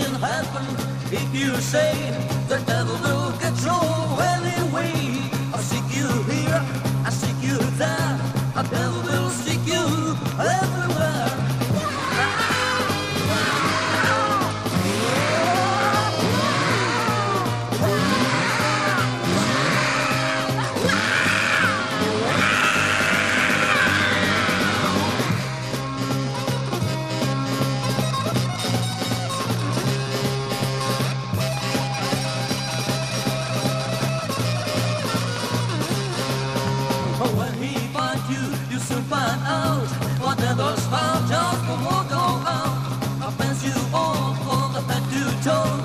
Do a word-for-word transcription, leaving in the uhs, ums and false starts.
can happen if you say the devil will control anyway. I seek you here, I seek you there, the devil will seek you everywhere. When he finds you, you soon find out what others found just for walk on out. I'll pass you all for the head to toe.